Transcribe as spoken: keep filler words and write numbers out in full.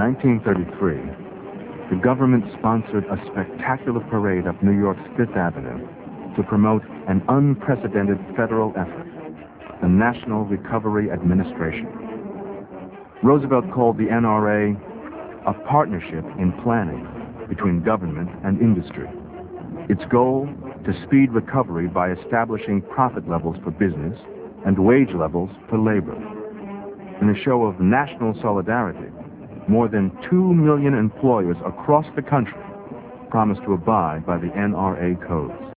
nineteen thirty-three, the government sponsored a spectacular parade up New York's Fifth Avenue to promote an unprecedented federal effort, the National Recovery Administration. Roosevelt called the N R A a partnership in planning between government and industry. Its goal, to speed recovery by establishing profit levels for business and wage levels for labor. In a show of national solidarity, more than two million employers across the country promised to abide by the N R A codes.